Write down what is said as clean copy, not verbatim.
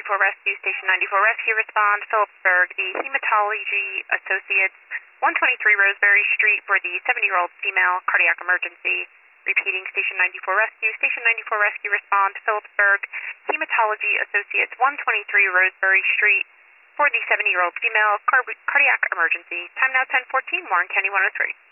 94 Rescue, Station 94 Rescue, respond, Phillipsburg, the Hematology Associates, 123 Roseberry Street for the 70-year-old female cardiac emergency. Repeating, Station 94 Rescue, Station 94 Rescue, respond, Phillipsburg, Hematology Associates, 123 Roseberry Street for the 70-year-old female cardiac emergency. Time now 10:14, Warren County 103.